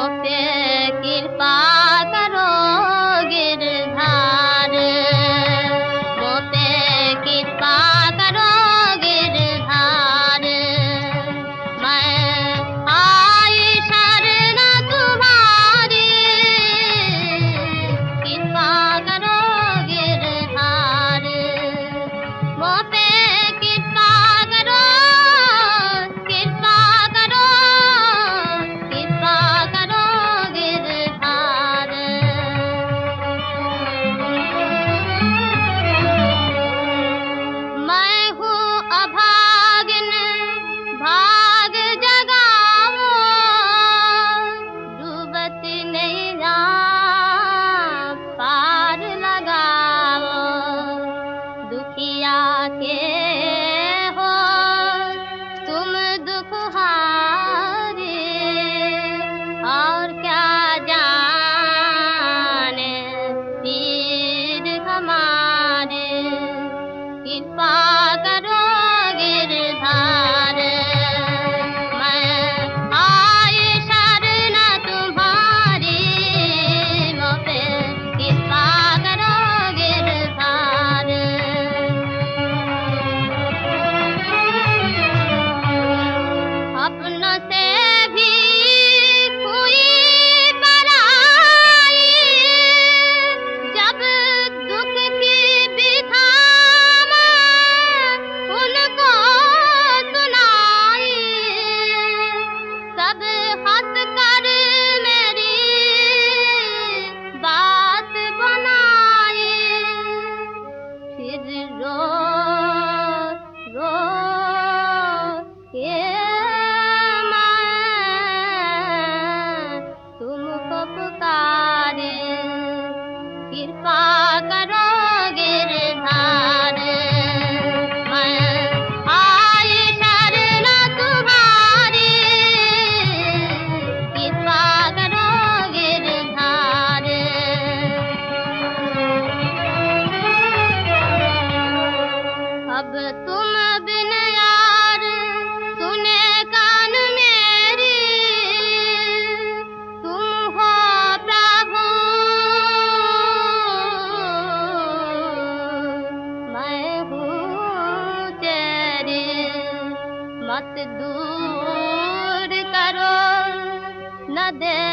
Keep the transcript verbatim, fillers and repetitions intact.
पे कृपा करो गिरधार, मुझ पे कृपा करो गिरधार। मैं आई शरण तुम्हारी, कृपा करो गिरधार। मुझ पे कृपा करो, कृपा करो, कृपा करो गिरधार। मैं हूँ अभागिन भाग जगाओ, डूबत नैया पार लगाओ। दुखिया के हो तुम दुखहारे, और क्या जाने पीर हमारे। कृपा करो गिरधार, मैं आई शरण तुम्हारी। मुझ पे कृपा करो गिरधार। अपनों से भी कोई पराई, जब दुख की बिधा उनको सुनाई। सब हंस कर मेरी बात बनाई, फिर रो रो के मैं तुमको पुकारे। कृपा करो गिरधार, मैं आई शरण तुम्हारी। कृपा करो गिरधार। अब तुम बिन यार सुने कान मेरी, तुम हो प्रभु मैं हूँ तेरी। मत दूर करो न दे